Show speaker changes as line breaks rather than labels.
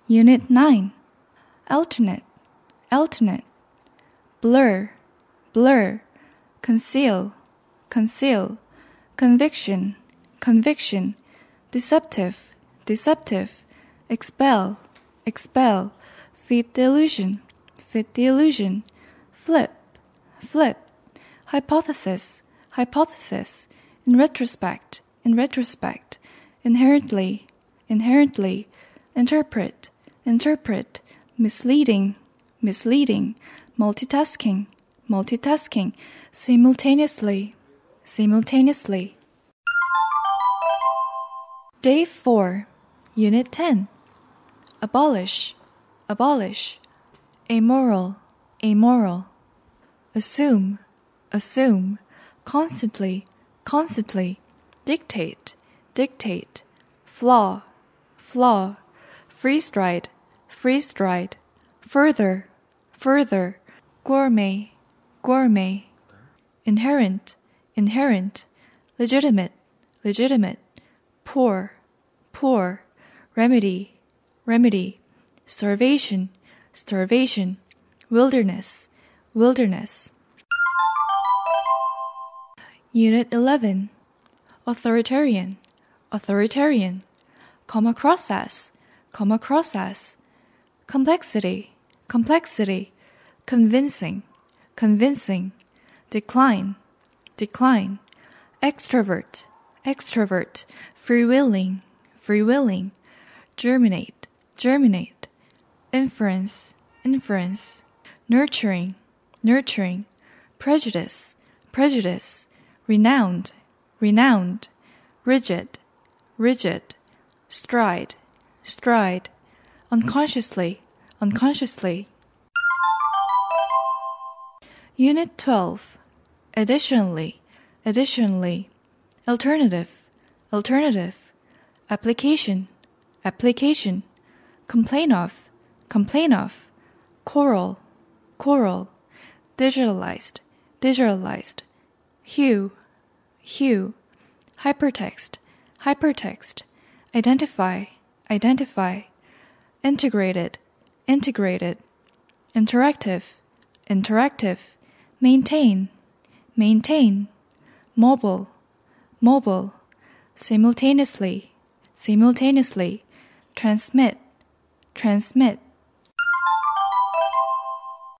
Unit 9. Alternate, alternate. Blur, blur. Conceal, conceal. Conviction, conviction. Deceptive, deceptive. Expel, expel. Feed the illusion, feed the illusion. Flip, flip. Hypothesis, hypothesis. In retrospect, in retrospect. Inherently, inherently. Interpret, interpret. Misleading, misleading. Multitasking, multitasking. Simultaneously, simultaneously. Day 4, Unit 10. Abolish, abolish. Amoral, amoral. Assume, assume. Constantly, constantly. Dictate, dictate. Flaw, flaw. Freeze-dried, freeze-dried. Further, further. Gourmet, gourmet. Inherent, inherent. Legitimate, legitimate. Poor, poor. Remedy, remedy. Starvation, starvation. Wilderness, wilderness. Unit 11. Authoritarian, authoritarian. Come across as, come across as. Complexity, complexity. Convincing, convincing. Decline, decline. Extrovert, extrovert. Freewheeling, freewheeling. Germinate, germinate. Inference, inference. Nurturing, nurturing. Prejudice, prejudice. Renowned, renowned. Rigid, rigid. Stride, stride. Unconsciously, unconsciously. Unit 12. Additionally, additionally. Alternative, alternative. Application, application. Complain of, complain of. Choral, choral. Digitalized, digitalized. Hue, hue. Hypertext, hypertext. Identify, identify. Integrated, integrated. Interactive, interactive. Maintain, maintain. Mobile, mobile. Simultaneously, simultaneously. Transmit, transmit.